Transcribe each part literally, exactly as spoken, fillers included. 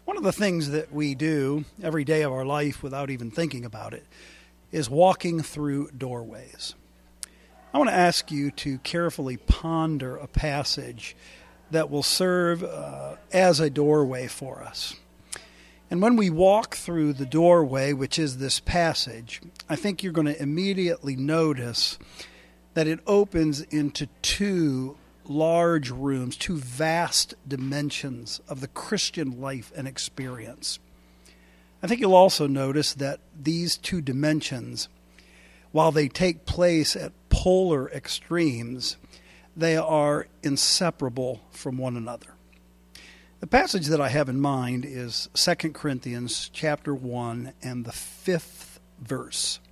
One of the things that we do every day of our life without even thinking about it is walking through doorways. I want to ask you to carefully ponder a passage that will serve uh, as a doorway for us. And when we walk through the doorway, which is this passage, I think you're going to immediately notice that it opens into two large rooms, two vast dimensions of the Christian life and experience. I think you'll also notice that these two dimensions, while they take place at polar extremes, they are inseparable from one another. The passage that I have in mind is Second Corinthians chapter one and the fifth verse.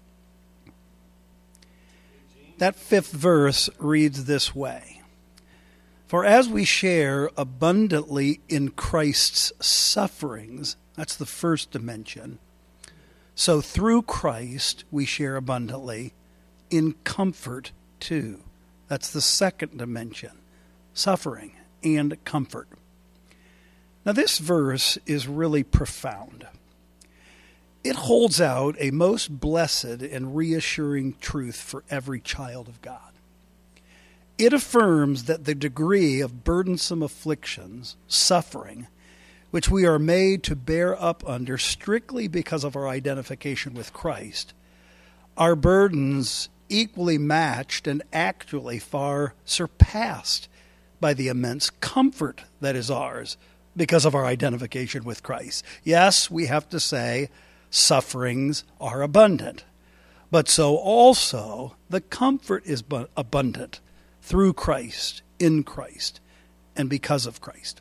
That fifth verse reads this way: "For as we share abundantly in Christ's sufferings," that's the first dimension, "so through Christ we share abundantly in comfort too." That's the second dimension, suffering and comfort. Now this verse is really profound. It holds out a most blessed and reassuring truth for every child of God. It affirms that the degree of burdensome afflictions, suffering, which we are made to bear up under strictly because of our identification with Christ, are burdens equally matched and actually far surpassed by the immense comfort that is ours because of our identification with Christ. Yes, we have to say sufferings are abundant, but so also the comfort is abundant through Christ, in Christ, and because of Christ.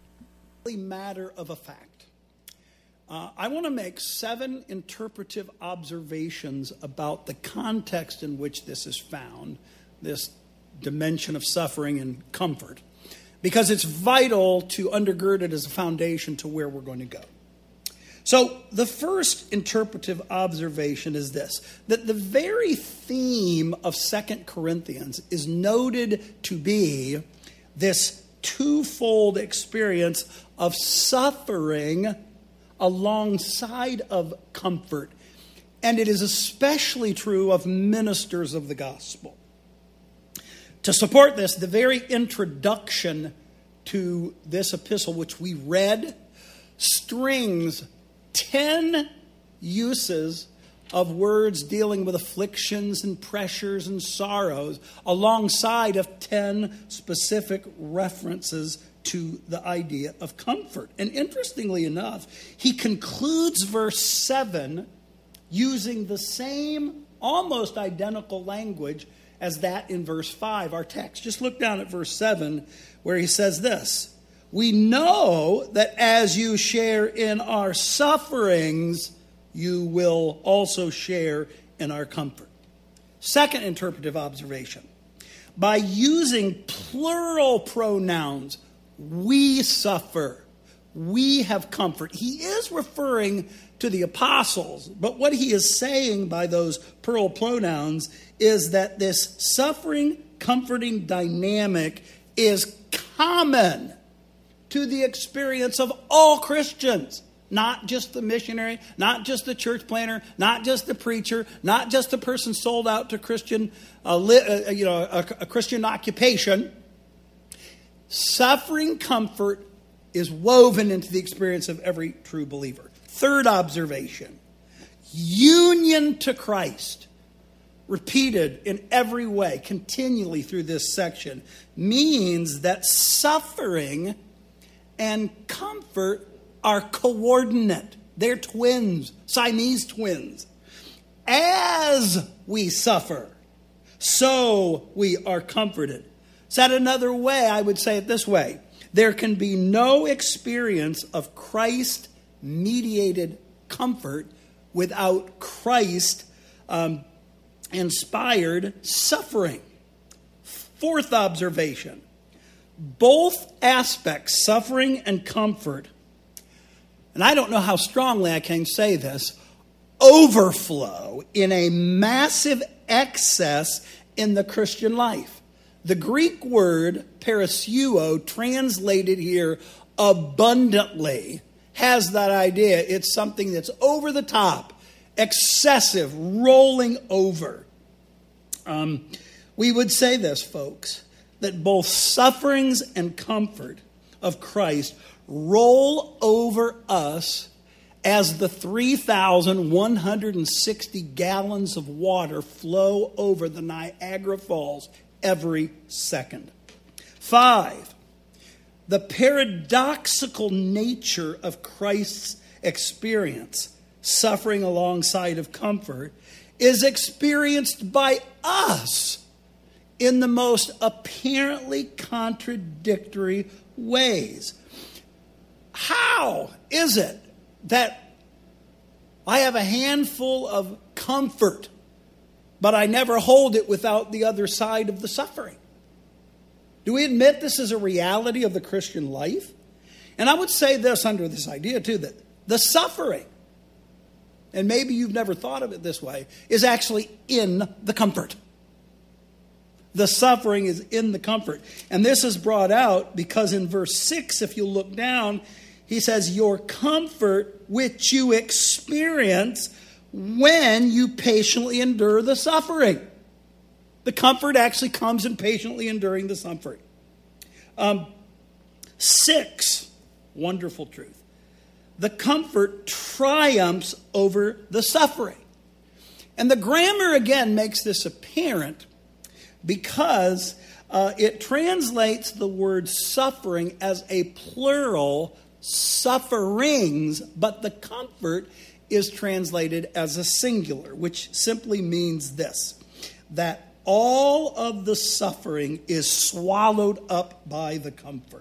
Matter of a fact. Uh, I want to make seven interpretive observations about the context in which this is found, this dimension of suffering and comfort, because it's vital to undergird it as a foundation to where we're going to go. So the first interpretive observation is this, that the very theme of Second Corinthians is noted to be this twofold experience of suffering alongside of comfort. And it is especially true of ministers of the gospel. To support this, the very introduction to this epistle, which we read, strings ten uses of words dealing with afflictions and pressures and sorrows alongside of ten specific references to the idea of comfort. And interestingly enough, he concludes verse seven using the same, almost identical language as that in verse five, our text. Just look down at verse seven where he says this: "We know that as you share in our sufferings, you will also share in our comfort." Second interpretive observation: by using plural pronouns, we suffer, we have comfort. He is referring to the apostles, but what he is saying by those plural pronouns is that this suffering, comforting dynamic is common to the experience of all Christians. Not just the missionary, not just the church planter, not just the preacher, not just the person sold out to Christian, uh, li- uh, you know, a, a Christian occupation. Suffering comfort is woven into the experience of every true believer. Third observation: union to Christ, repeated in every way, continually through this section, means that suffering and comfort are coordinate. They're twins, Siamese twins. As we suffer, so we are comforted. Said another way, I would say it this way: there can be no experience of Christ-mediated comfort without Christ um, inspired suffering. Fourth observation: both aspects, suffering and comfort, and I don't know how strongly I can say this, overflow in a massive excess in the Christian life. The Greek word parasuo, translated here abundantly, has that idea. It's something that's over the top, excessive, rolling over. Um, we would say this, folks, that both sufferings and comfort of Christ roll over us as the three thousand one hundred sixty gallons of water flow over the Niagara Falls every second. Five, the paradoxical nature of Christ's experience, suffering alongside of comfort, is experienced by us in the most apparently contradictory ways. How is it that I have a handful of comfort, but I never hold it without the other side of the suffering? Do we admit this is a reality of the Christian life? And I would say this under this idea too, that the suffering, and maybe you've never thought of it this way, is actually in the comfort. The suffering is in the comfort. And this is brought out because in verse six, if you look down, he says, your comfort which you experience when you patiently endure the suffering. The comfort actually comes in patiently enduring the suffering. Um, six, wonderful truth. The comfort triumphs over the suffering. And the grammar again makes this apparent because uh, it translates the word suffering as a plural, sufferings, but the comfort is translated as a singular, which simply means this, that all of the suffering is swallowed up by the comfort.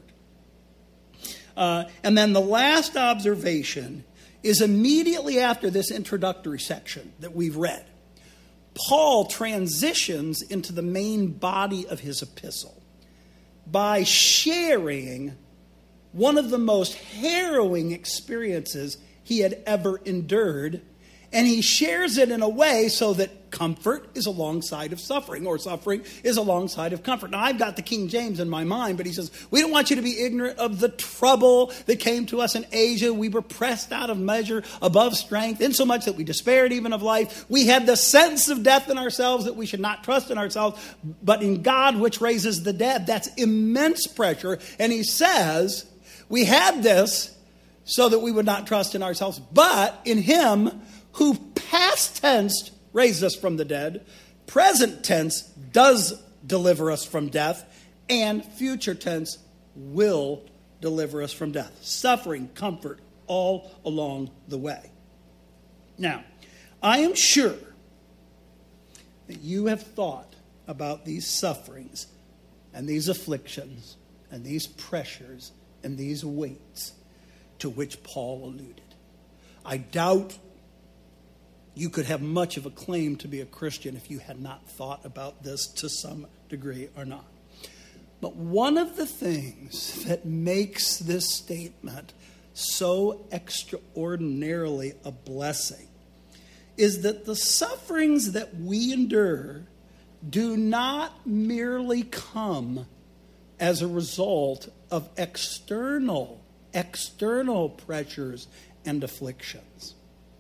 Uh, and then the last observation is immediately after this introductory section that we've read. Paul transitions into the main body of his epistle by sharing one of the most harrowing experiences he had ever endured. And he shares it in a way so that comfort is alongside of suffering, or suffering is alongside of comfort. Now, I've got the King James in my mind, but he says, we don't want you to be ignorant of the trouble that came to us in Asia. We were pressed out of measure, above strength, insomuch that we despaired even of life. We had the sense of death in ourselves, that we should not trust in ourselves, but in God which raises the dead. That's immense pressure. And he says, we had this so that we would not trust in ourselves, but in him who past tense raised us from the dead, present tense does deliver us from death, and future tense will deliver us from death. Suffering, comfort, all along the way. Now, I am sure that you have thought about these sufferings and these afflictions and these pressures and these weights to which Paul alluded. I doubt you could have much of a claim to be a Christian if you had not thought about this to some degree or not. But one of the things that makes this statement so extraordinarily a blessing is that the sufferings that we endure do not merely come as a result of external, external pressures and afflictions.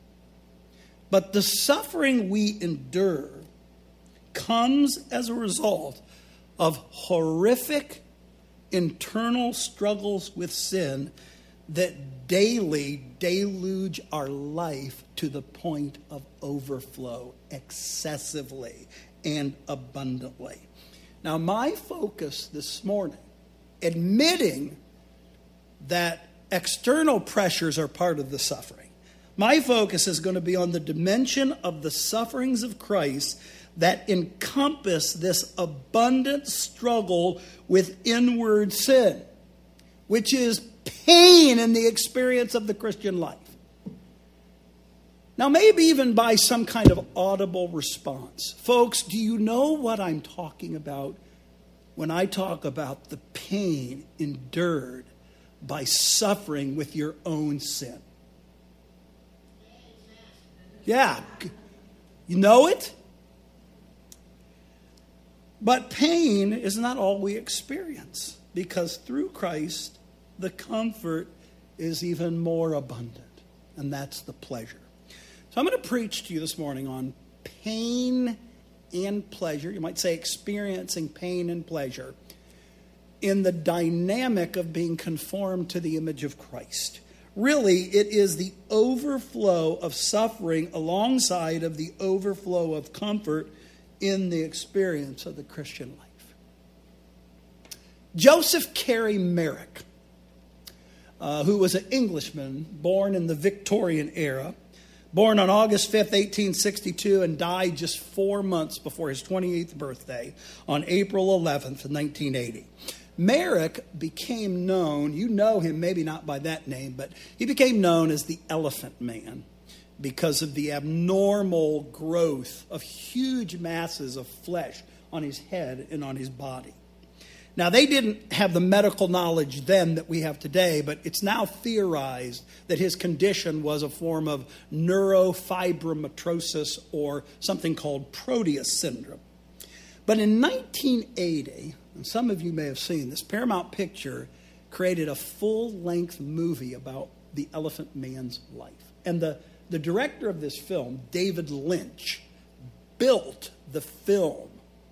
But the suffering we endure comes as a result of horrific internal struggles with sin that daily deluge our life to the point of overflow excessively and abundantly. Now, my focus this morning, admitting that external pressures are part of the suffering, my focus is going to be on the dimension of the sufferings of Christ that encompass this abundant struggle with inward sin, which is pain in the experience of the Christian life. Now, maybe even by some kind of audible response. Folks, do you know what I'm talking about when I talk about the pain endured by suffering with your own sin? Yeah, you know it? But pain is not all we experience, because through Christ, the comfort is even more abundant, and that's the pleasure. So I'm going to preach to you this morning on pain and pleasure. You might say experiencing pain and pleasure in the dynamic of being conformed to the image of Christ. Really, it is the overflow of suffering alongside of the overflow of comfort in the experience of the Christian life. Joseph Carey Merrick, uh, who was an Englishman born in the Victorian era, born on August fifth, eighteen sixty-two, and died just four months before his twenty-eighth birthday on April eleventh, nineteen eighty. Merrick became known, you know him maybe not by that name, but he became known as the Elephant Man because of the abnormal growth of huge masses of flesh on his head and on his body. Now, they didn't have the medical knowledge then that we have today, but it's now theorized that his condition was a form of neurofibromatosis or something called Proteus syndrome. But in nineteen eighty, and some of you may have seen this, Paramount Picture created a full-length movie about the Elephant Man's life. And the, the director of this film, David Lynch, built the film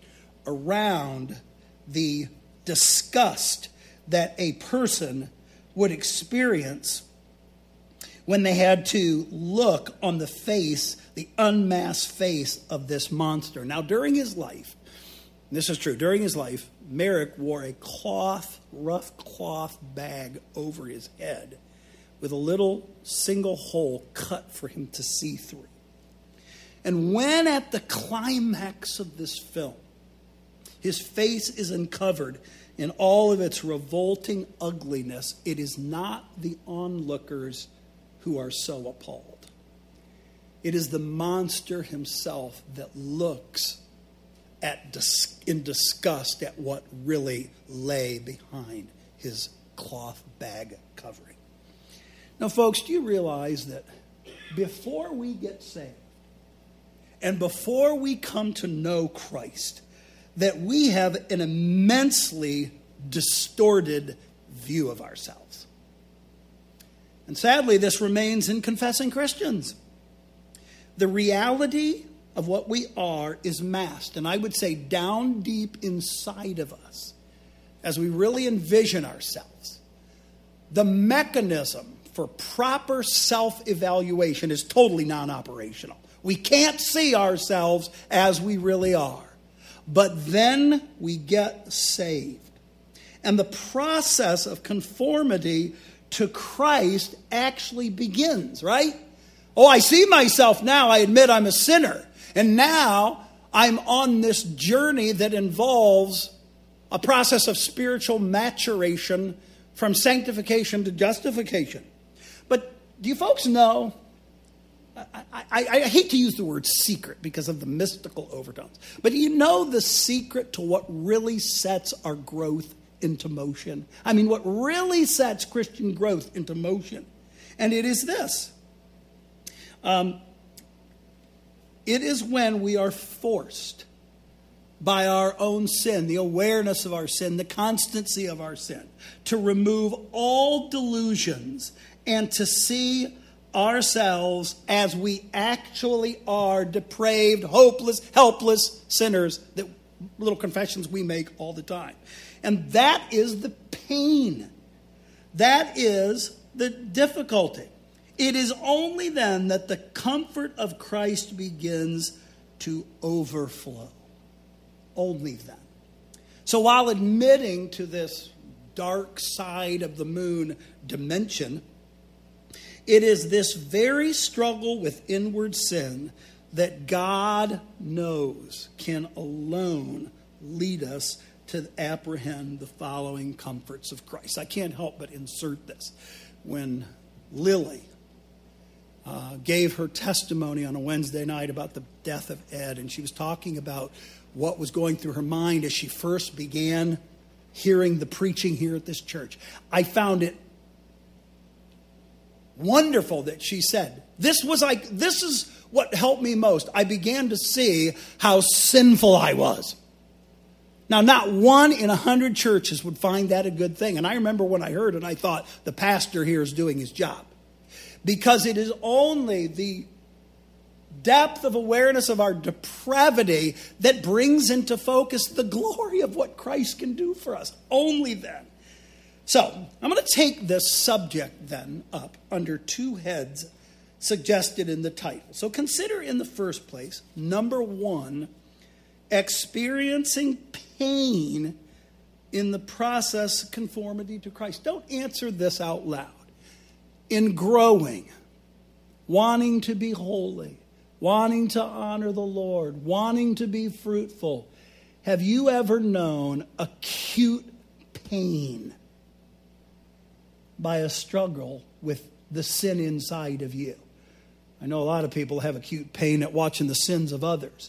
around the disgust that a person would experience when they had to look on the face, the unmasked face of this monster. Now, during his life, this is true, during his life, Merrick wore a cloth, rough cloth bag over his head with a little single hole cut for him to see through. And when at the climax of this film, his face is uncovered in all of its revolting ugliness, it is not the onlookers who are so appalled. It is the monster himself that looks at dis- in disgust at what really lay behind his cloth bag covering. Now, folks, do you realize that before we get saved and before we come to know Christ, that we have an immensely distorted view of ourselves? And sadly, this remains in confessing Christians. The reality of what we are is masked, and I would say down deep inside of us, as we really envision ourselves. The mechanism for proper self-evaluation is totally non-operational. We can't see ourselves as we really are. But then we get saved. And the process of conformity to Christ actually begins, right? Oh, I see myself now. I admit I'm a sinner. And now I'm on this journey that involves a process of spiritual maturation from sanctification to justification. But do you folks know, I, I, I hate to use the word secret because of the mystical overtones, but do you know the secret to what really sets our growth into motion? I mean, what really sets Christian growth into motion? And it is this. Um, it is when we are forced by our own sin, the awareness of our sin, the constancy of our sin, to remove all delusions and to see ourselves as we actually are, depraved, hopeless, helpless sinners, that little confessions we make all the time. And that is the pain. That is the difficulty. It is only then that the comfort of Christ begins to overflow. Only then. So while admitting to this dark side of the moon dimension, it is this very struggle with inward sin that God knows can alone lead us to apprehend the following comforts of Christ. I can't help but insert this. When Lily uh, gave her testimony on a Wednesday night about the death of Ed, and she was talking about what was going through her mind as she first began hearing the preaching here at this church, I found it wonderful that she said, this was like, this is what helped me most. I began to see how sinful I was. Now, not one in a hundred churches would find that a good thing. And I remember when I heard it, I thought the pastor here is doing his job. Because it is only the depth of awareness of our depravity that brings into focus the glory of what Christ can do for us. Only then. So, I'm going to take this subject then up under two heads suggested in the title. So consider in the first place, number one, experiencing pain in the process of conformity to Christ. Don't answer this out loud. In growing, wanting to be holy, wanting to honor the Lord, wanting to be fruitful, have you ever known acute pain by a struggle with the sin inside of you? I know a lot of people have acute pain at watching the sins of others.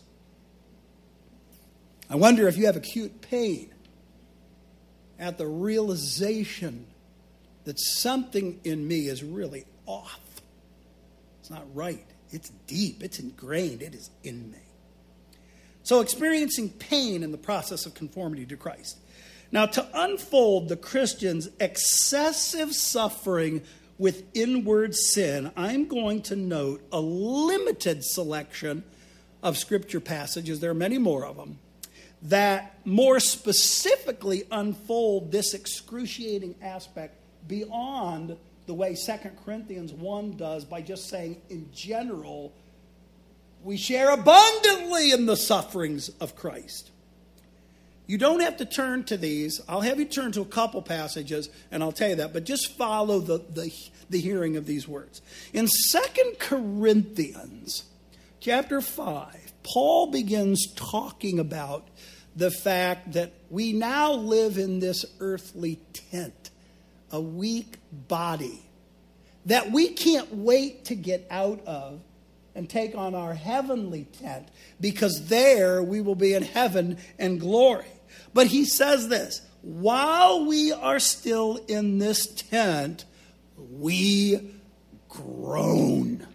I wonder if you have acute pain at the realization that something in me is really off. It's not right. It's deep. It's ingrained. It is in me. So experiencing pain in the process of conformity to Christ. Now, to unfold the Christian's excessive suffering with inward sin, I'm going to note a limited selection of scripture passages, there are many more of them, that more specifically unfold this excruciating aspect beyond the way Second Corinthians one does by just saying, in general, we share abundantly in the sufferings of Christ. You don't have to turn to these. I'll have you turn to a couple passages, and I'll tell you that. But just follow the, the, the hearing of these words. In Second Corinthians chapter five, Paul begins talking about the fact that we now live in this earthly tent, a weak body, that we can't wait to get out of and take on our heavenly tent, because there we will be in heaven and glory. But he says this, while we are still in this tent, we groan,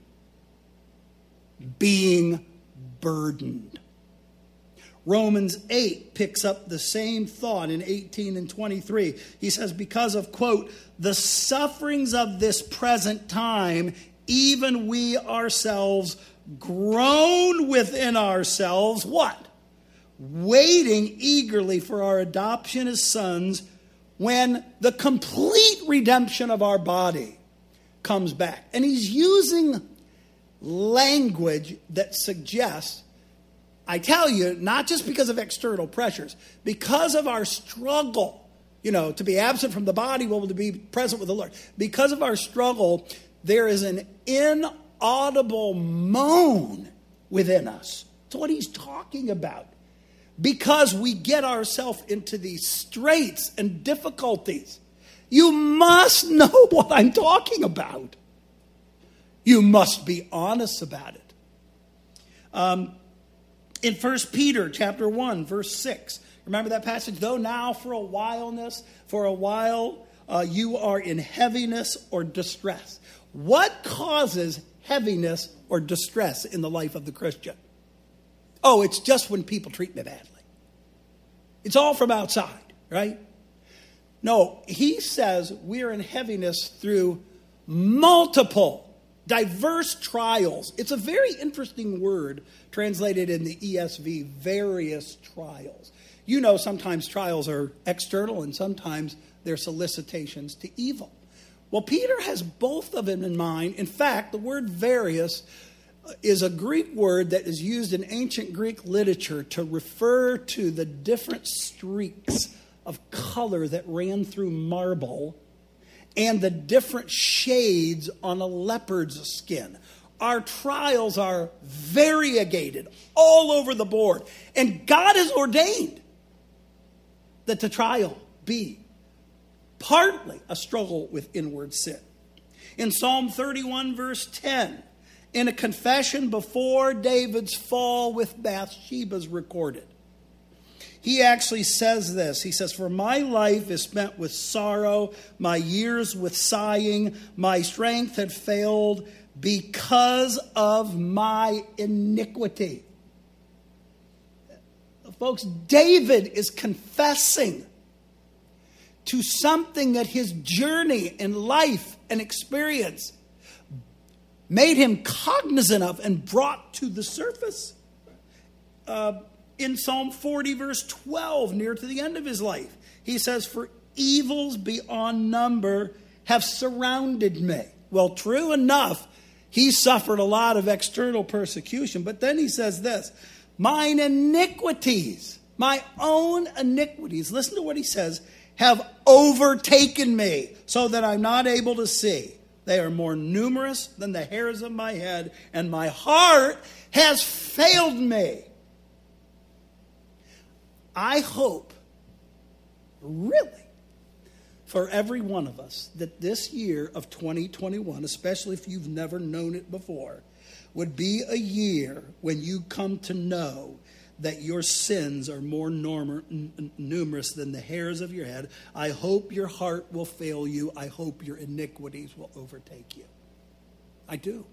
being burdened. Romans eight picks up the same thought in eighteen and twenty-three. He says, because of, quote, the sufferings of this present time, even we ourselves groan within ourselves, what? Waiting eagerly for our adoption as sons, when the complete redemption of our body comes back. And he's using language that suggests, I tell you, not just because of external pressures, because of our struggle, you know, to be absent from the body, well, to be present with the Lord. Because of our struggle, there is an inaudible moan within us. That's what he's talking about. Because we get ourselves into these straits and difficulties. You must know what I'm talking about. You must be honest about it. Um, in First Peter chapter one, verse six. Remember that passage? Though now for a whileness, for a while uh, you are in heaviness or distress. What causes heaviness or distress in the life of the Christian? Oh, it's just when people treat me badly. It's all from outside, right? No, he says we're in heaviness through multiple, diverse trials. It's a very interesting word translated in the E S V, various trials. You know, sometimes trials are external and sometimes they're solicitations to evil. Well, Peter has both of them in mind. In fact, the word various is a Greek word that is used in ancient Greek literature to refer to the different streaks of color that ran through marble and the different shades on a leopard's skin. Our trials are variegated all over the board. And God has ordained that the trial be partly a struggle with inward sin. In Psalm thirty-one, verse ten, in a confession before David's fall with Bathsheba is recorded, he actually says this. He says, for my life is spent with sorrow, my years with sighing, my strength had failed because of my iniquity. Folks, David is confessing to something that his journey in life and experience made him cognizant of and brought to the surface. Uh, in Psalm forty, verse twelve, near to the end of his life, he says, "For evils beyond number have surrounded me." Well, true enough, he suffered a lot of external persecution. But then he says this, "Mine iniquities, my own iniquities," listen to what he says, "have overtaken me so that I'm not able to see. They are more numerous than the hairs of my head, and my heart has failed me." I hope, really, for every one of us, that this year of twenty twenty-one, especially if you've never known it before, would be a year when you come to know that your sins are more norm- n- numerous than the hairs of your head. I hope your heart will fail you. I hope your iniquities will overtake you. I do.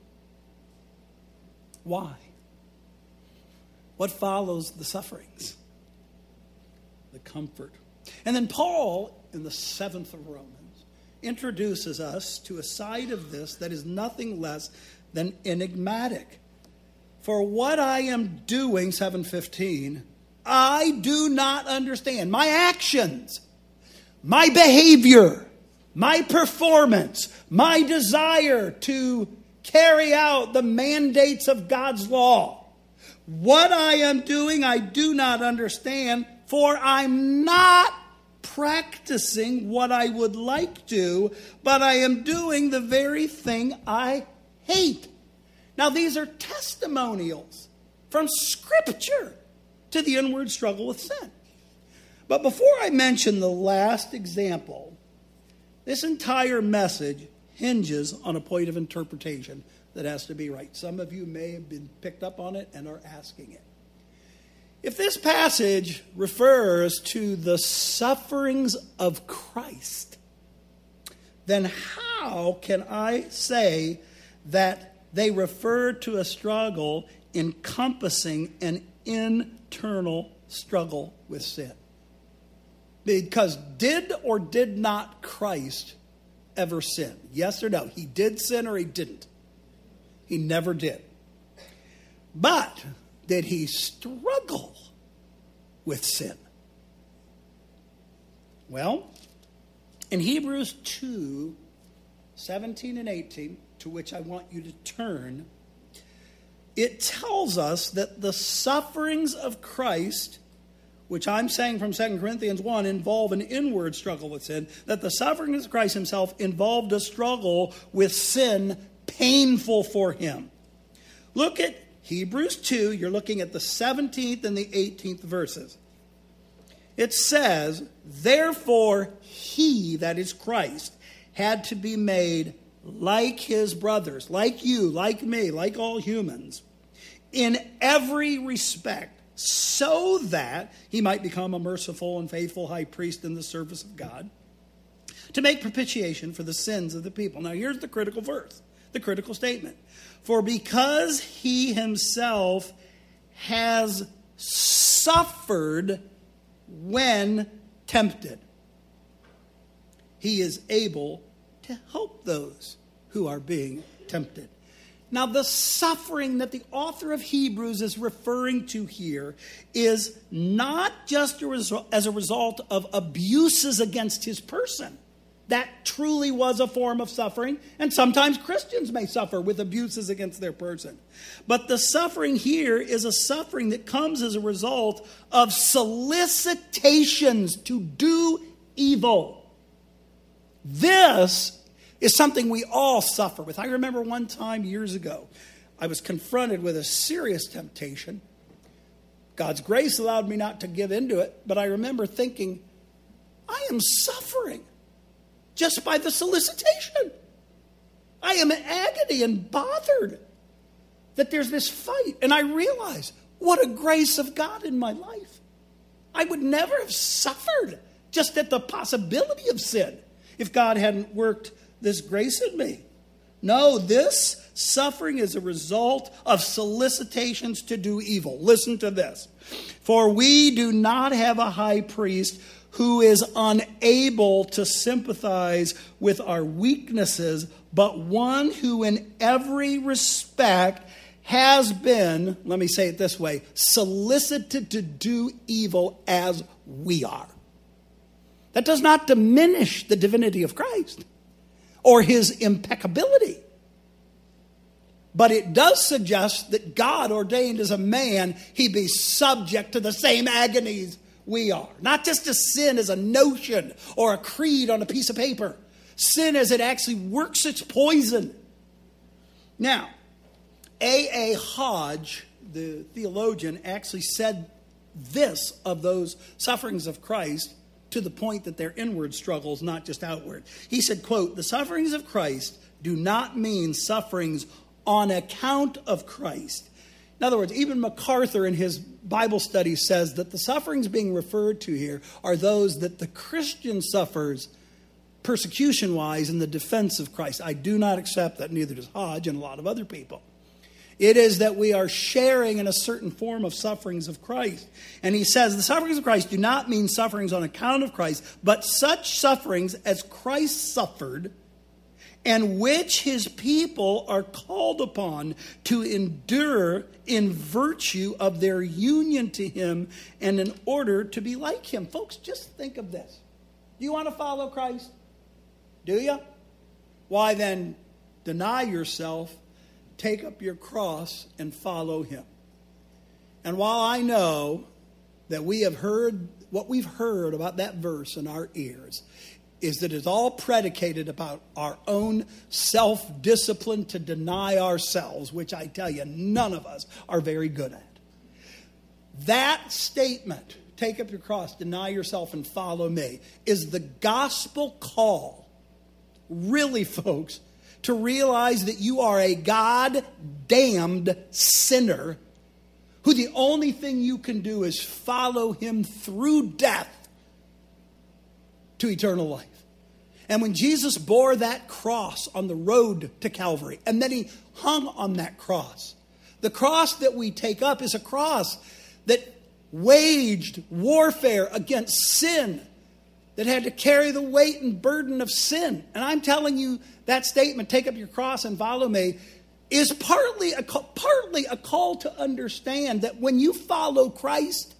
Why? What follows the sufferings? The comfort. And then Paul, in the seventh of Romans, introduces us to a side of this that is nothing less than enigmatic. "For what I am doing," seven fifteen, "I do not understand." My actions, my behavior, my performance, my desire to carry out the mandates of God's law. What I am doing, I do not understand, for I'm not practicing what I would like to, but I am doing the very thing I hate. Now, these are testimonials from Scripture to the inward struggle with sin. But before I mention the last example, this entire message hinges on a point of interpretation that has to be right. Some of you may have been picked up on it and are asking it. If this passage refers to the sufferings of Christ, then how can I say that they refer to a struggle encompassing an internal struggle with sin? Because did or did not Christ ever sin? Yes or no? He did sin or he didn't? He never did. But did he struggle with sin? Well, in Hebrews two, seventeen and eighteen, to which I want you to turn, it tells us that the sufferings of Christ, which I'm saying from Second Corinthians one, involve an inward struggle with sin, that the sufferings of Christ himself involved a struggle with sin painful for him. Look at Hebrews two, you're looking at the seventeenth and the eighteenth verses. It says, "Therefore he," that is Christ, "had to be made like his brothers," like you, like me, like all humans, "in every respect, so that he might become a merciful and faithful high priest in the service of God, to make propitiation for the sins of the people." Now here's the critical verse, the critical statement. "For because he himself has suffered when tempted, he is able to help those who are being tempted." Now, the suffering that the author of Hebrews is referring to here is not just a result, as a result of abuses against his person. That truly was a form of suffering, and sometimes Christians may suffer with abuses against their person. But the suffering here is a suffering that comes as a result of solicitations to do evil. This is something we all suffer with. I remember one time years ago, I was confronted with a serious temptation. God's grace allowed me not to give into it, but I remember thinking, I am suffering just by the solicitation. I am in agony and bothered that there's this fight. And I realize what a grace of God in my life. I would never have suffered just at the possibility of sin if God hadn't worked this grace in me. No, this Suffering is a result of solicitations to do evil. Listen to this. For we do not have a high priest who is unable to sympathize with our weaknesses, but one who in every respect has been, let me say it this way, solicited to do evil as we are. That does not diminish the divinity of Christ or his impeccability. But it does suggest that God ordained as a man, he be subject to the same agonies we are. Not just to sin as a notion or a creed on a piece of paper. Sin as it actually works its poison. Now, A A. Hodge, the theologian, actually said this of those sufferings of Christ to the point that they're inward struggles, not just outward. He said, quote, "The sufferings of Christ do not mean sufferings on account of Christ." In other words, even MacArthur in his Bible study says that the sufferings being referred to here are those that the Christian suffers persecution-wise in the defense of Christ. I do not accept that, neither does Hodge and a lot of other people. It is that we are sharing in a certain form of sufferings of Christ. And he says the sufferings of Christ do not mean sufferings on account of Christ, but such sufferings as Christ suffered, and which his people are called upon to endure in virtue of their union to him and in order to be like him. Folks, just think of this. Do you want to follow Christ? Do you? Why then, deny yourself, take up your cross, and follow him. And while I know that we have heard what we've heard about that verse in our ears, is that it's all predicated about our own self-discipline to deny ourselves, which I tell you, none of us are very good at. That statement, take up your cross, deny yourself, and follow me, is the gospel call, really, folks, to realize that you are a God-damned sinner who the only thing you can do is follow him through death to eternal life. And when Jesus bore that cross on the road to Calvary, and then he hung on that cross, the cross that we take up is a cross that waged warfare against sin, that had to carry the weight and burden of sin. And I'm telling you, that statement, take up your cross and follow me, is partly a, partly a call to understand that when you follow Christ,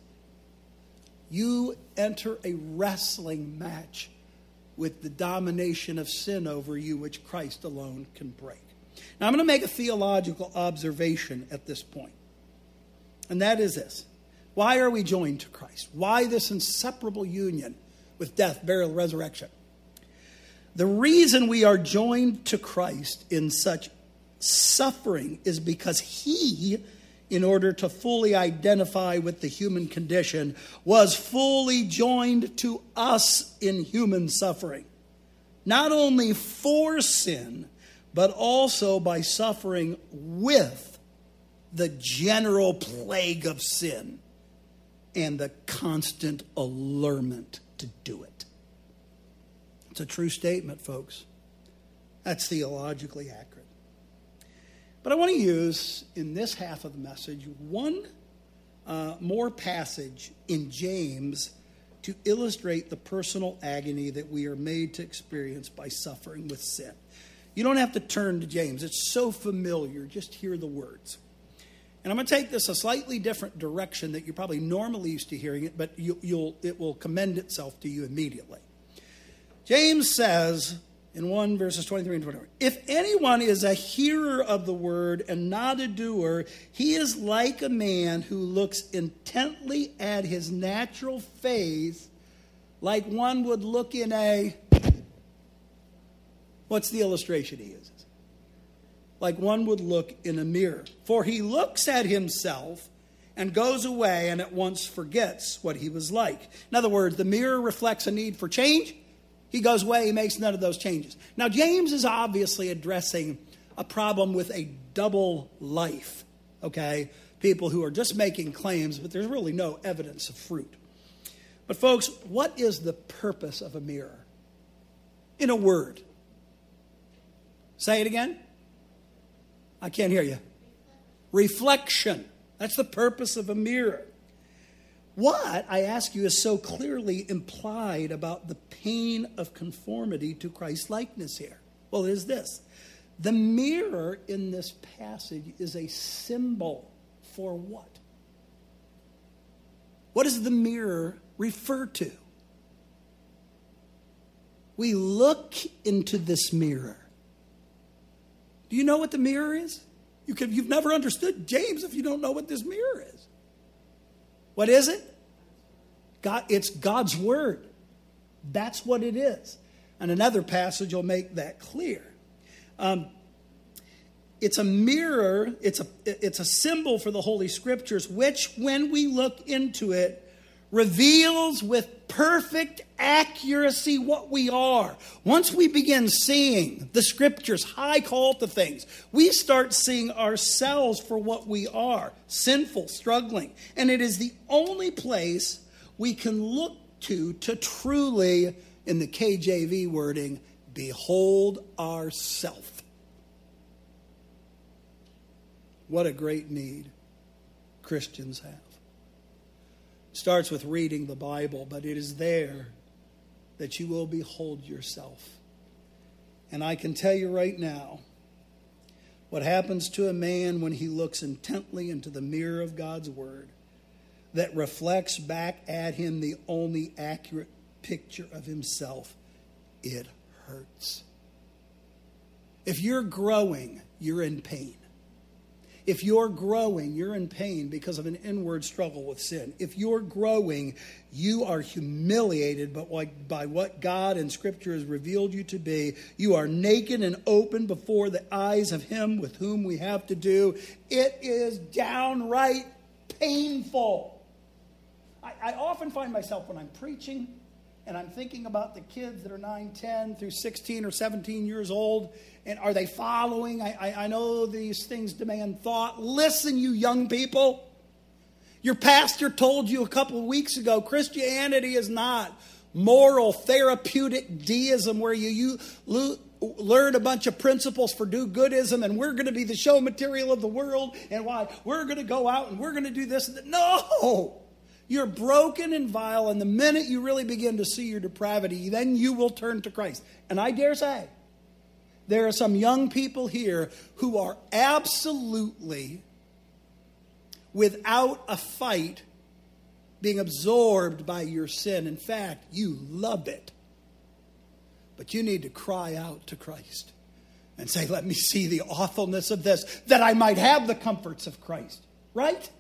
you enter a wrestling match with the domination of sin over you, which Christ alone can break. Now, I'm going to make a theological observation at this point, and that is this. Why are we joined to Christ? Why this inseparable union with death, burial, resurrection? The reason we are joined to Christ in such suffering is because he, in order to fully identify with the human condition, was fully joined to us in human suffering. Not only for sin, but also by suffering with the general plague of sin and the constant allurement to do it. It's a true statement, folks. That's theologically accurate. But I want to use, in this half of the message, one uh, more passage in James to illustrate the personal agony that we are made to experience by suffering with sin. You don't have to turn to James. It's so familiar. Just hear the words. And I'm going to take this a slightly different direction that you're probably normally used to hearing it, but you, you'll, it will commend itself to you immediately. James says, in one verses twenty-three and twenty-four, if anyone is a hearer of the word and not a doer, he is like a man who looks intently at his natural face, like one would look in a, what's the illustration he uses? Like one would look in a mirror. For he looks at himself and goes away and at once forgets what he was like. In other words, the mirror reflects a need for change. He goes away, he makes none of those changes. Now, James is obviously addressing a problem with a double life, okay? People who are just making claims, but there's really no evidence of fruit. But folks, what is the purpose of a mirror? In a word. Say it again. I can't hear you. Reflection. That's the purpose of a mirror. What, I ask you, is so clearly implied about the pain of conformity to Christ's likeness here? Well, it is this. The mirror in this passage is a symbol for what? What does the mirror refer to? We look into this mirror. Do you know what the mirror is? You could, you've never understood James if you don't know what this mirror is. What is it? God, it's God's Word. That's what it is. And another passage will make that clear. Um, it's a mirror, it's a, it's a symbol for the Holy Scriptures, which, when we look into it, reveals with perfect accuracy what we are. Once we begin seeing the Scriptures, high call to things, we start seeing ourselves for what we are, sinful, struggling. And it is the only place we can look to to truly, in the K J V wording, behold ourself. What a great need Christians have. It starts with reading the Bible, but it is there that you will behold yourself. And I can tell you right now, what happens to a man when he looks intently into the mirror of God's Word that reflects back at him the only accurate picture of himself, it hurts. If you're growing, you're in pain. If you're growing, you're in pain because of an inward struggle with sin. If you're growing, you are humiliated by what God and Scripture has revealed you to be. You are naked and open before the eyes of Him with whom we have to do. It is downright painful. I, I often find myself when I'm preaching and I'm thinking about the kids that are nine, ten through sixteen or seventeen years old. And are they following? I, I, I know these things demand thought. Listen, you young people. Your pastor told you a couple of weeks ago, Christianity is not moral, therapeutic deism where you, you lo- learn a bunch of principles for do-goodism and we're going to be the show material of the world and why we're going to go out and we're going to do this and that. No! You're broken and vile, and the minute you really begin to see your depravity, then you will turn to Christ. And I dare say, there are some young people here who are absolutely, without a fight, being absorbed by your sin. In fact, you love it. But you need to cry out to Christ and say, let me see the awfulness of this, that I might have the comforts of Christ. Right?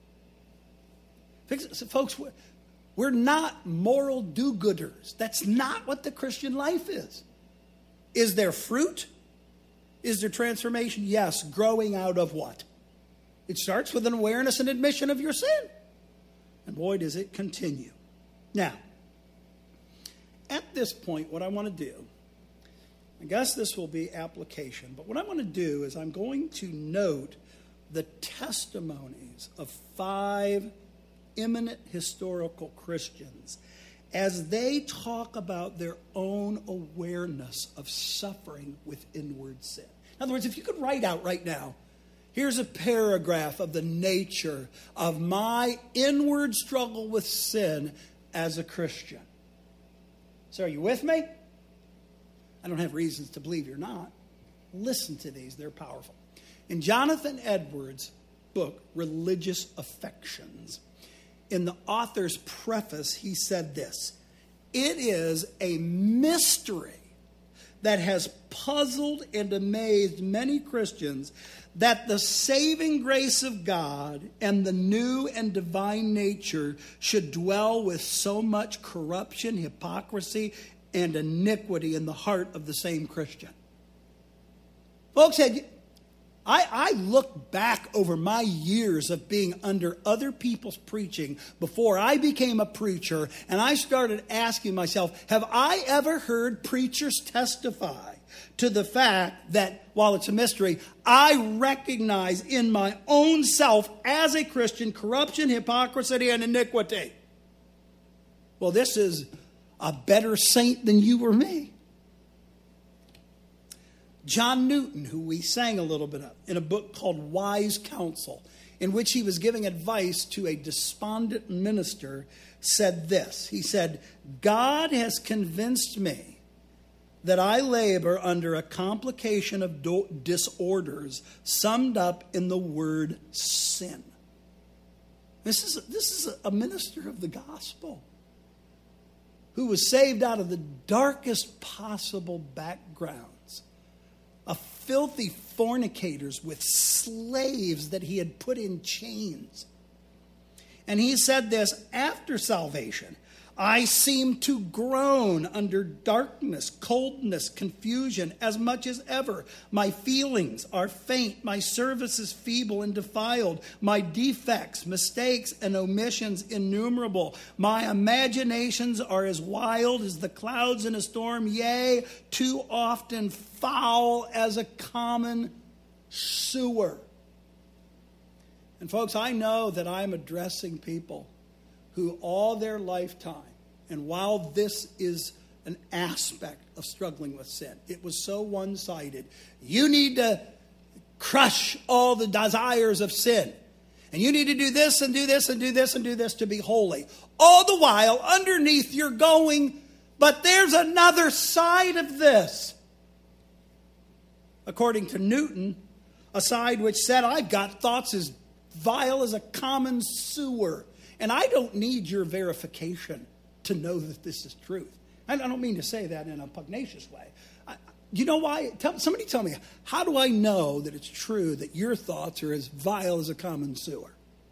Folks, we're not moral do-gooders. That's not what the Christian life is. Is there fruit? Is there transformation? Yes. Growing out of what? It starts with an awareness and admission of your sin. And boy, does it continue. Now, at this point, what I want to do, I guess this will be application, but what I want to do is I'm going to note the testimonies of five eminent historical Christians as they talk about their own awareness of suffering with inward sin. In other words, if you could write out right now, here's a paragraph of the nature of my inward struggle with sin as a Christian. So are you with me? I don't have reasons to believe you're not. Listen to these. They're powerful. In Jonathan Edwards' book, Religious Affections, in the author's preface, he said this: it is a mystery that has puzzled and amazed many Christians that the saving grace of God and the new and divine nature should dwell with so much corruption, hypocrisy, and iniquity in the heart of the same Christian. Folks, had I, I look back over my years of being under other people's preaching before I became a preacher, and I started asking myself, have I ever heard preachers testify to the fact that, while it's a mystery, I recognize in my own self as a Christian corruption, hypocrisy, and iniquity? Well, this is a better saint than you or me. John Newton, who we sang a little bit of, in a book called Wise Counsel, in which he was giving advice to a despondent minister, said this. He said, God has convinced me that I labor under a complication of do- disorders summed up in the word sin. This is, this is a minister of the gospel who was saved out of the darkest possible backgrounds, of filthy fornicators with slaves that he had put in chains. And he said this, after salvation, I seem to groan under darkness, coldness, confusion as much as ever. My feelings are faint. My service is feeble and defiled. My defects, mistakes, and omissions innumerable. My imaginations are as wild as the clouds in a storm. Yea, too often foul as a common sewer. And folks, I know that I'm addressing people who all their lifetime, and while this is an aspect of struggling with sin, it was so one-sided. You need to crush all the desires of sin. And you need to do this and do this and do this and do this to be holy. All the while, underneath you're going, but there's another side of this. According to Newton, a side which said, I've got thoughts as vile as a common sewer. And I don't need your verification to know that this is truth. I don't mean to say that in a pugnacious way. I, you know why? Tell, somebody tell me, how do I know that it's true that your thoughts are as vile as a common sewer?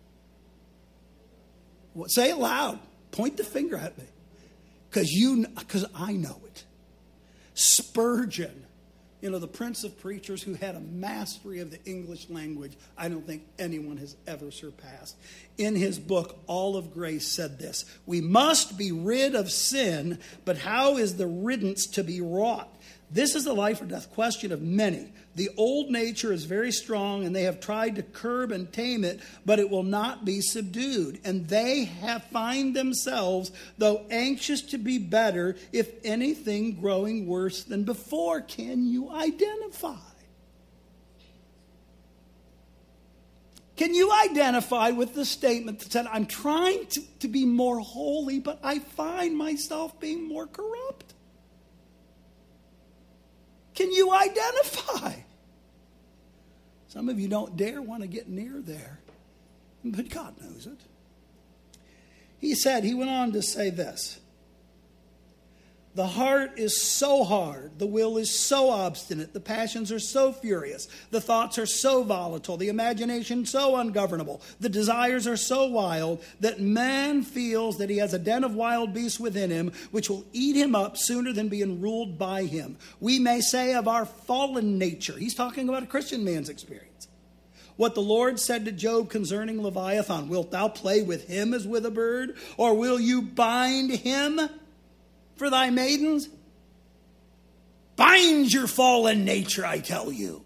Well, say it loud. Point the finger at me. Because you, because I know it. Spurgeon, you know, the prince of preachers who had a mastery of the English language I don't think anyone has ever surpassed. In his book, All of Grace, said this, we must be rid of sin, but how is the riddance to be wrought? This is the life or death question of many. The old nature is very strong, and they have tried to curb and tame it, but it will not be subdued. And they have find themselves, though anxious to be better, if anything growing worse than before. Can you identify? Can you identify with the statement that said, I'm trying to, to be more holy, but I find myself being more corrupt? Can you identify? Some of you don't dare want to get near there, but God knows it. He said, he went on to say this, the heart is so hard, the will is so obstinate, the passions are so furious, the thoughts are so volatile, the imagination so ungovernable, the desires are so wild, that man feels that he has a den of wild beasts within him, which will eat him up sooner than being ruled by him. We may say of our fallen nature, he's talking about a Christian man's experience, what the Lord said to Job concerning Leviathan, wilt thou play with him as with a bird, or will you bind him for thy maidens? Bind your fallen nature, I tell you.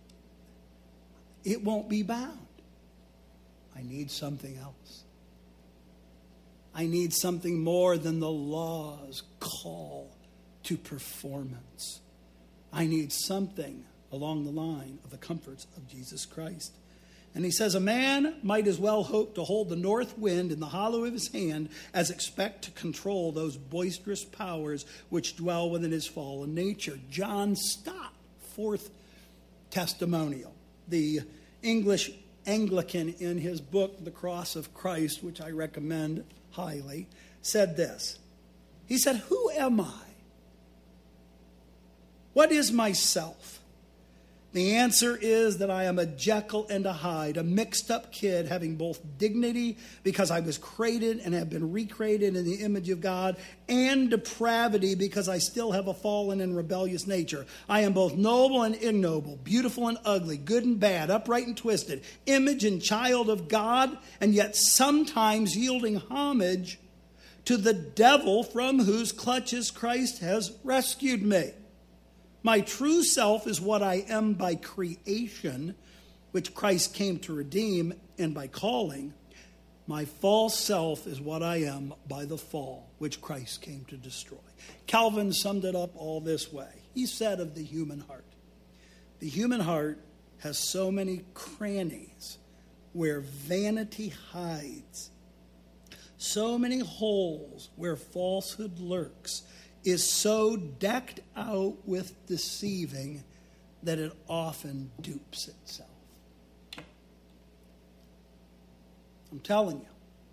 It won't be bound. I need something else. I need something more than the law's call to performance. I need something along the line of the comforts of Jesus Christ. And he says, a man might as well hope to hold the north wind in the hollow of his hand as expect to control those boisterous powers which dwell within his fallen nature. John Stott, fourth testimonial, the English Anglican, in his book, The Cross of Christ, which I recommend highly, said this. He said, who am I? What is myself? The answer is that I am a Jekyll and a Hyde, a mixed-up kid having both dignity because I was created and have been recreated in the image of God, and depravity because I still have a fallen and rebellious nature. I am both noble and ignoble, beautiful and ugly, good and bad, upright and twisted, image and child of God, and yet sometimes yielding homage to the devil from whose clutches Christ has rescued me. My true self is what I am by creation, which Christ came to redeem, and by calling. My false self is what I am by the fall, which Christ came to destroy. Calvin summed it up all this way. He said of the human heart, The human heart has so many crannies where vanity hides, so many holes where falsehood lurks, is so decked out with deceiving that it often dupes itself. I'm telling you,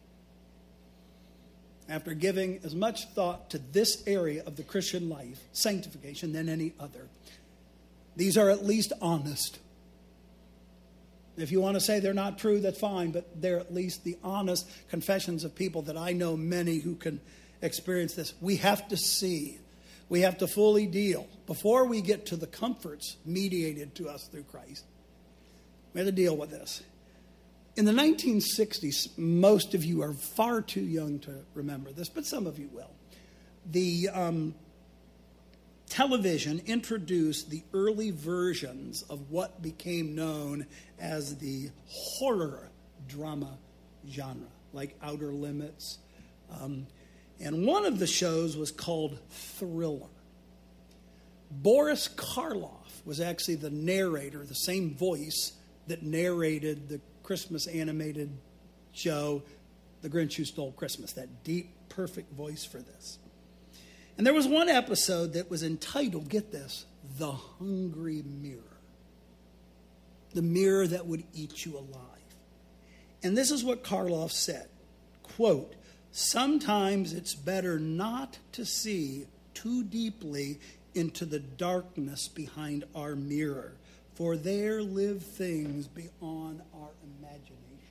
after giving as much thought to this area of the Christian life, sanctification, than any other, these are at least honest. If you want to say they're not true, that's fine, but they're at least the honest confessions of people that I know many who can experience this. We have to see. We have to fully deal. Before we get to the comforts mediated to us through Christ, we have to deal with this. In the nineteen sixties, most of you are far too young to remember this, but some of you will. The um, television introduced the early versions of what became known as the horror drama genre, like Outer Limits. Um, and one of the shows was called Thriller. Boris Karloff was actually the narrator, the same voice that narrated the Christmas animated show, The Grinch Who Stole Christmas, that deep, perfect voice for this. And there was one episode that was entitled, get this, The Hungry Mirror. The mirror that would eat you alive. And this is what Karloff said, quote, "Sometimes it's better not to see too deeply into the darkness behind our mirror, for there live things beyond our imagination."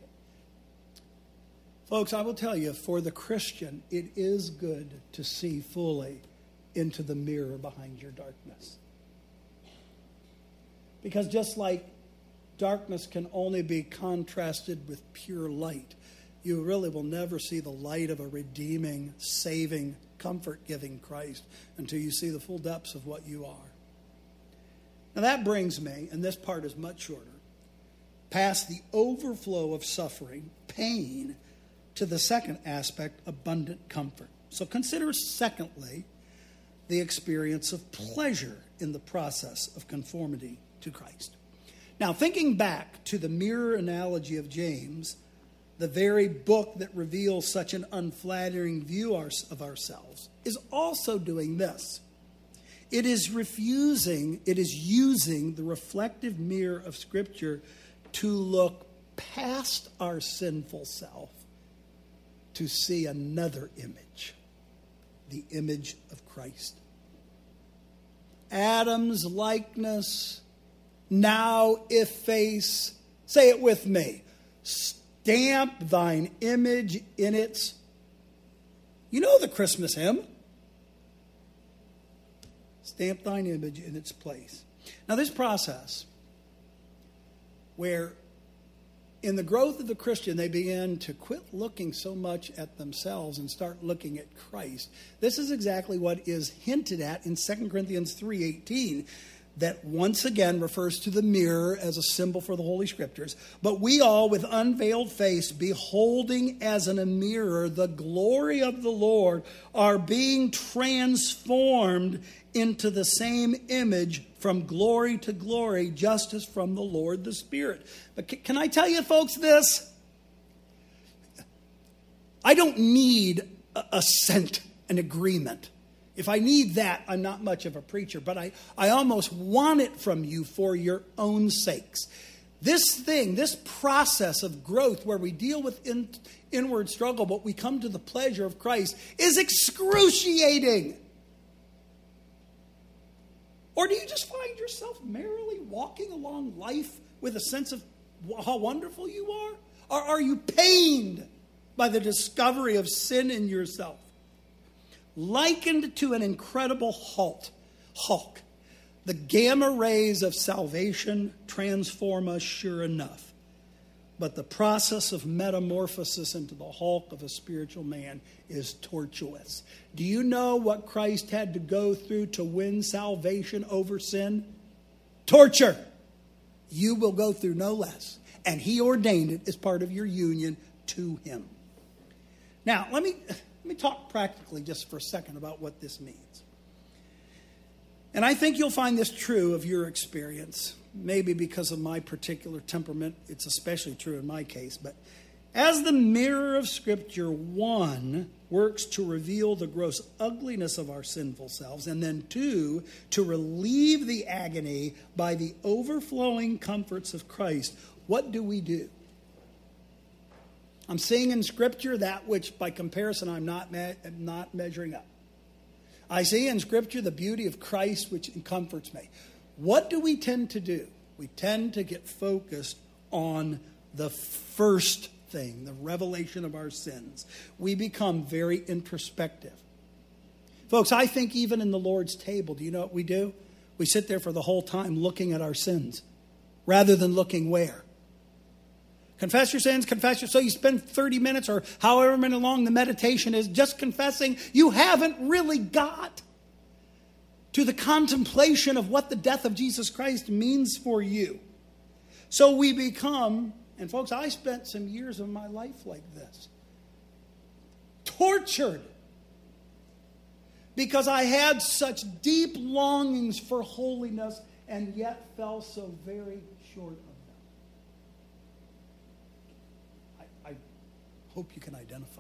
Folks, I will tell you, for the Christian, it is good to see fully into the mirror behind your darkness. Because just like darkness can only be contrasted with pure light, you really will never see the light of a redeeming, saving, comfort-giving Christ until you see the full depths of what you are. Now that brings me, and this part is much shorter, past the overflow of suffering, pain, to the second aspect, abundant comfort. So consider, secondly, the experience of pleasure in the process of conformity to Christ. Now, thinking back to the mirror analogy of James, the very book that reveals such an unflattering view of ourselves is also doing this. It is refusing, it is using the reflective mirror of Scripture to look past our sinful self to see another image, the image of Christ. Adam's likeness, now efface, say it with me, stamp thine image in its, you know the Christmas hymn, stamp thine image in its place. Now this process, where in the growth of the Christian, they begin to quit looking so much at themselves and start looking at Christ. This is exactly what is hinted at in Second Corinthians three eighteen, that once again refers to the mirror as a symbol for the Holy Scriptures. But we all, with unveiled face, beholding as in a mirror the glory of the Lord, are being transformed into the same image from glory to glory, just as from the Lord the Spirit. But can I tell you, folks, this? I don't need a assent, an agreement. If I need that, I'm not much of a preacher, but I, I almost want it from you for your own sakes. This thing, this process of growth where we deal with in, inward struggle, but we come to the pleasure of Christ, is excruciating. Or do you just find yourself merrily walking along life with a sense of how wonderful you are? Or are you pained by the discovery of sin in yourself? Likened to an incredible Hulk, Hulk, the gamma rays of salvation transform us sure enough. But the process of metamorphosis into the Hulk of a spiritual man is tortuous. Do you know what Christ had to go through to win salvation over sin? Torture. You will go through no less. And he ordained it as part of your union to him. Now, let me, let me talk practically just for a second about what this means. And I think you'll find this true of your experience. maybe because of my particular temperament, it's especially true in my case, but as the mirror of Scripture, one, works to reveal the gross ugliness of our sinful selves, and then two, to relieve the agony by the overflowing comforts of Christ, what do we do? I'm seeing in Scripture that which, by comparison, I'm not, me- not measuring up. I see in Scripture the beauty of Christ, which comforts me. What do we tend to do? We tend to get focused on the first thing, the revelation of our sins. We become very introspective. Folks, I think even in the Lord's table, do you know what we do? We sit there for the whole time looking at our sins rather than looking where? Confess your sins, confess your... So you spend thirty minutes or however many long the meditation is just confessing. You haven't really got to the contemplation of what the death of Jesus Christ means for you. So we become, and folks, I spent some years of my life like this, tortured because I had such deep longings for holiness and yet fell so very short of them. I, I hope you can identify.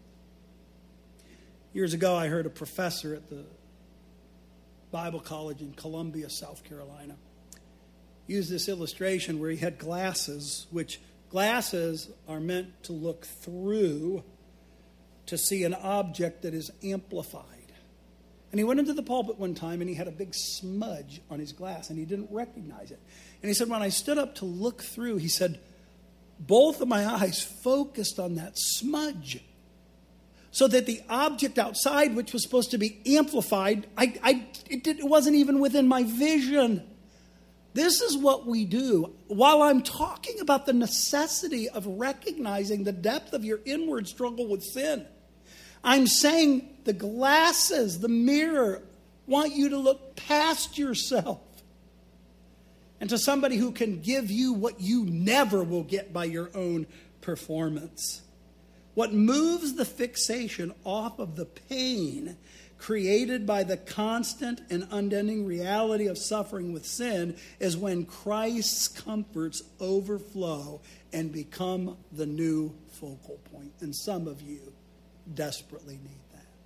Years ago, I heard a professor at the Bible College in Columbia, South Carolina, used this illustration where he had glasses, which glasses are meant to look through to see an object that is amplified. And he went into the pulpit one time and he had a big smudge on his glass and he didn't recognize it. And he said, when I stood up to look through, he said, both of my eyes focused on that smudge, so that the object outside, which was supposed to be amplified, I, I, it, did, it wasn't even within my vision. This is what we do. While I'm talking about the necessity of recognizing the depth of your inward struggle with sin, I'm saying the glasses, the mirror, want you to look past yourself and to somebody who can give you what you never will get by your own performance. What moves the fixation off of the pain created by the constant and unending reality of suffering with sin is when Christ's comforts overflow and become the new focal point. And some of you desperately need that.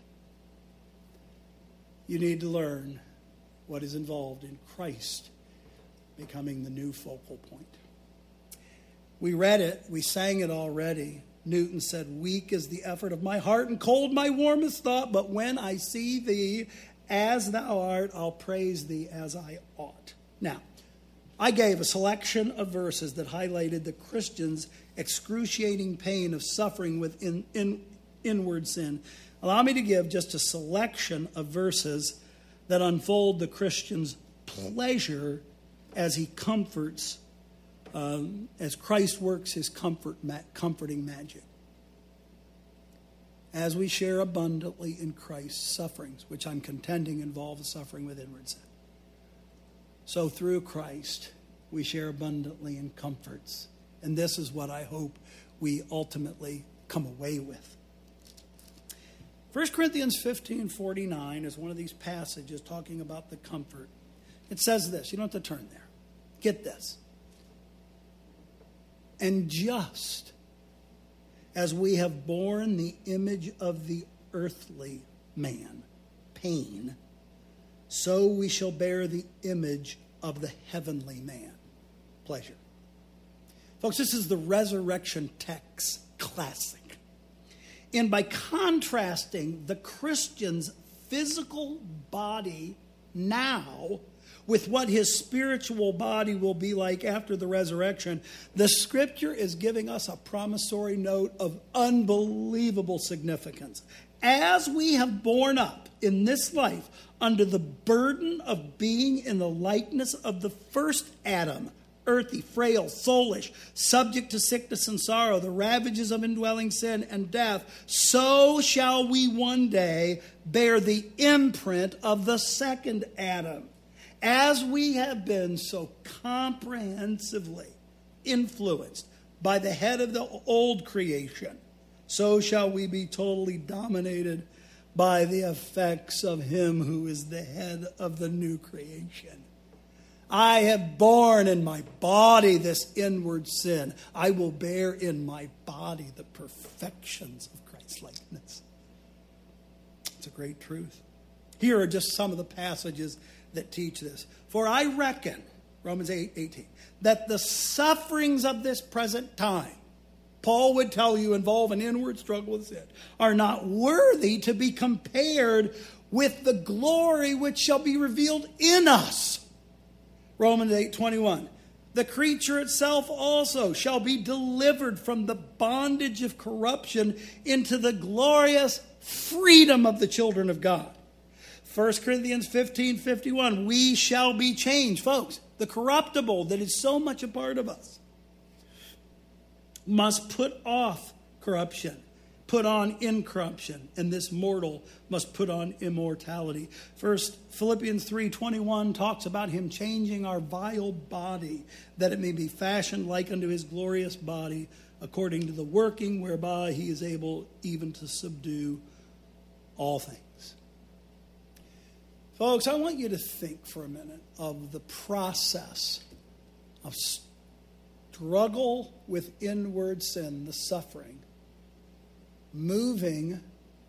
You need to learn what is involved in Christ becoming the new focal point. We read it, we sang it already. Newton said, weak is the effort of my heart and cold my warmest thought, but when I see thee as thou art, I'll praise thee as I ought. Now, I gave a selection of verses that highlighted the Christian's excruciating pain of suffering with in, in, inward sin. Allow me to give just a selection of verses that unfold the Christian's pleasure as he comforts Um, as Christ works his comfort, ma- comforting magic. As we share abundantly in Christ's sufferings, which I'm contending involve the suffering with inward sin, so through Christ we share abundantly in comforts. And this is what I hope we ultimately come away with. First Corinthians fifteen forty-nine is one of these passages talking about the comfort. It says this. You don't have to turn there. Get this. And just as we have borne the image of the earthly man, pain, so we shall bear the image of the heavenly man, pleasure. Folks, this is the resurrection text classic. And by contrasting the Christian's physical body now with what his spiritual body will be like after the resurrection, the Scripture is giving us a promissory note of unbelievable significance. As we have borne up in this life under the burden of being in the likeness of the first Adam, earthy, frail, soulish, subject to sickness and sorrow, the ravages of indwelling sin and death, so shall we one day bear the imprint of the second Adam. As we have been so comprehensively influenced by the head of the old creation, so shall we be totally dominated by the effects of him who is the head of the new creation. I have borne in my body this inward sin. I will bear in my body the perfections of Christ-likeness. It's a great truth. Here are just some of the passages that teach this. For I reckon, Romans eight eighteen, that the sufferings of this present time, Paul would tell you, involve an inward struggle with sin, are not worthy to be compared with the glory which shall be revealed in us. Romans eight twenty-one. The creature itself also shall be delivered from the bondage of corruption into the glorious freedom of the children of God. First Corinthians fifteen fifty-one. We shall be changed. Folks, the corruptible that is so much a part of us must put off corruption, put on incorruption, and this mortal must put on immortality. First Philippians three twenty-one talks about him changing our vile body, that it may be fashioned like unto his glorious body, according to the working whereby he is able even to subdue all things. Folks, I want you to think for a minute of the process of struggle with inward sin, the suffering, moving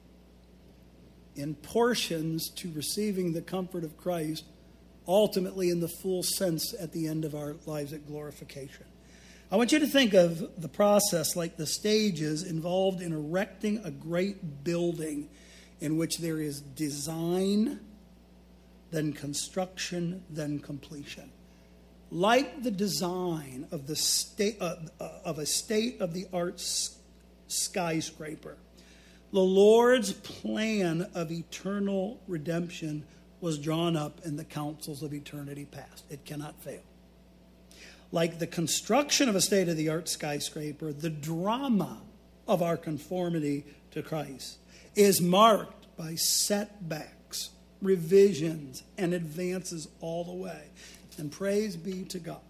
in portions to receiving the comfort of Christ, ultimately in the full sense at the end of our lives at glorification. I want you to think of the process like the stages involved in erecting a great building in which there is design, then construction, then completion. Like the design of the state uh, of a state-of-the-art skyscraper, the Lord's plan of eternal redemption was drawn up in the councils of eternity past. It cannot fail. Like the construction of a state-of-the-art skyscraper, the drama of our conformity to Christ is marked by setbacks, revisions, and advances all the way. And praise be to God.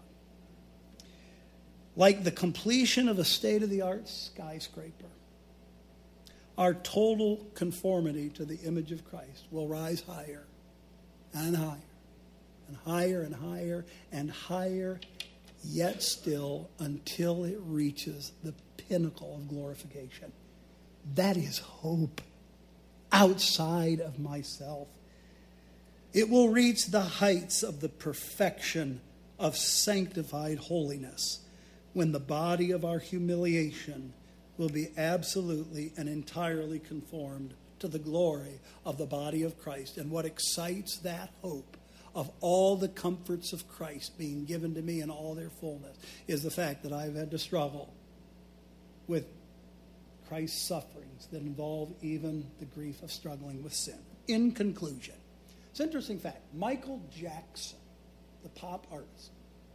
Like the completion of a state-of-the-art skyscraper, our total conformity to the image of Christ will rise higher and higher and higher and higher and higher, yet still until it reaches the pinnacle of glorification. That is hope outside of myself. It will reach the heights of the perfection of sanctified holiness when the body of our humiliation will be absolutely and entirely conformed to the glory of the body of Christ. And what excites that hope of all the comforts of Christ being given to me in all their fullness is the fact that I've had to struggle with Christ's sufferings that involve even the grief of struggling with sin. In conclusion, it's an interesting fact. Michael Jackson, the pop artist,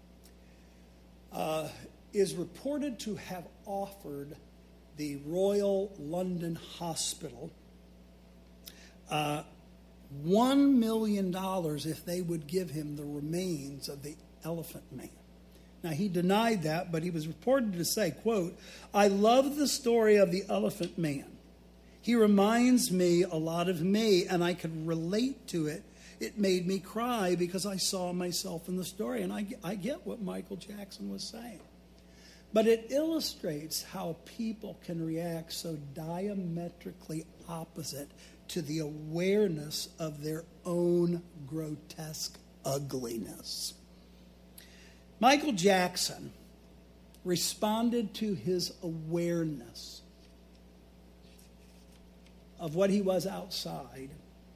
uh, is reported to have offered the Royal London Hospital uh, one million dollars if they would give him the remains of the Elephant Man. Now, he denied that, but he was reported to say, quote, I love the story of the Elephant Man. He reminds me a lot of me, and I could relate to it. It made me cry because I saw myself in the story. And I, I get what Michael Jackson was saying. But it illustrates how people can react so diametrically opposite to the awareness of their own grotesque ugliness. Michael Jackson responded to his awareness of what he was outside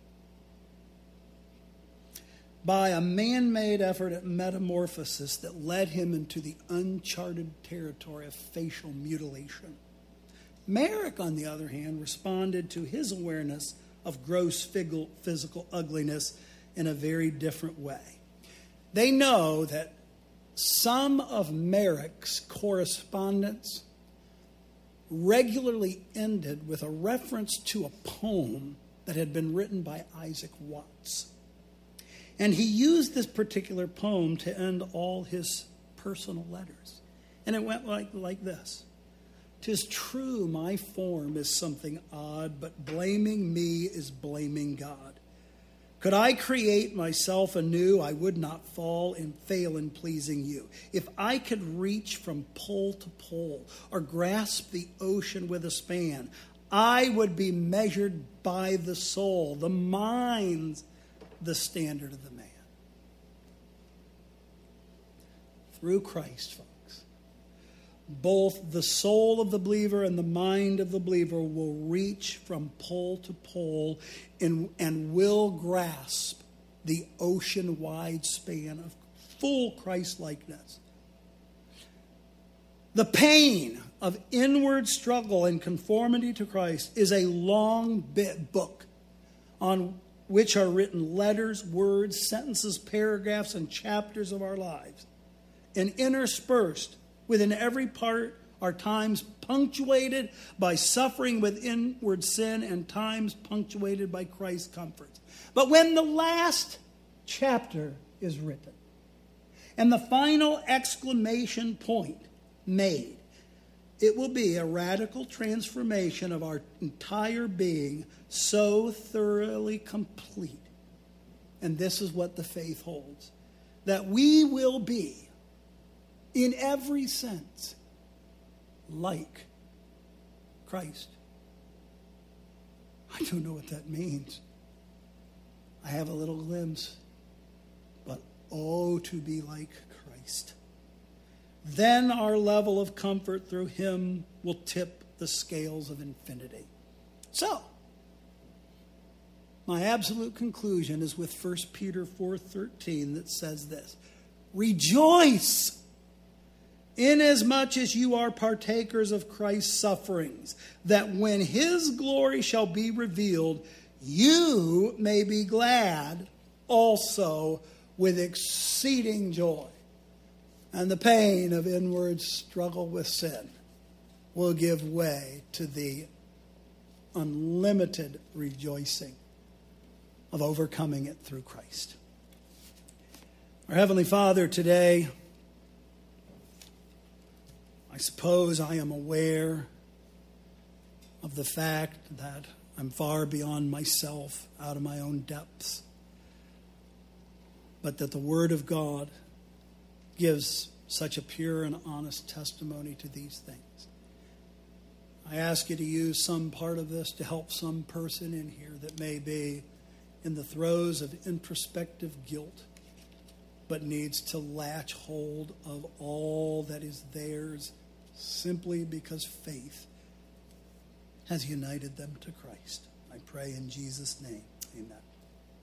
by a man-made effort at metamorphosis that led him into the uncharted territory of facial mutilation. Merrick, on the other hand, responded to his awareness of gross physical ugliness in a very different way. They know that some of Merrick's correspondence regularly ended with a reference to a poem that had been written by Isaac Watts. And he used this particular poem to end all his personal letters. And it went like, like this. "'Tis true my form is something odd, but blaming me is blaming God. Could I create myself anew, I would not fall and fail in pleasing you. If I could reach from pole to pole or grasp the ocean with a span, I would be measured by the soul. The mind's the standard of the man. Through Christ, folks, both the soul of the believer and the mind of the believer will reach from pole to pole and, and will grasp the ocean-wide span of full Christ-likeness. The pain of inward struggle and conformity to Christ is a long bit book on which are written letters, words, sentences, paragraphs, and chapters of our lives. And interspersed within every part are times punctuated by suffering with inward sin and times punctuated by Christ's comforts. But when the last chapter is written and the final exclamation point made, it will be a radical transformation of our entire being, so thoroughly complete. And this is what the faith holds, that we will be, in every sense, like Christ. I don't know what that means. I have a little glimpse. But oh, to be like Christ. Then our level of comfort through him will tip the scales of infinity. So, my absolute conclusion is with First Peter four thirteen that says this: rejoice, inasmuch as you are partakers of Christ's sufferings, that when his glory shall be revealed, you may be glad also with exceeding joy. And the pain of inward struggle with sin will give way to the unlimited rejoicing of overcoming it through Christ. Our Heavenly Father, today, I suppose I am aware of the fact that I'm far beyond myself, out of my own depths, but that the Word of God gives such a pure and honest testimony to these things. I ask you to use some part of this to help some person in here that may be in the throes of introspective guilt, but needs to latch hold of all that is theirs simply because faith has united them to Christ. I pray in Jesus' name. Amen.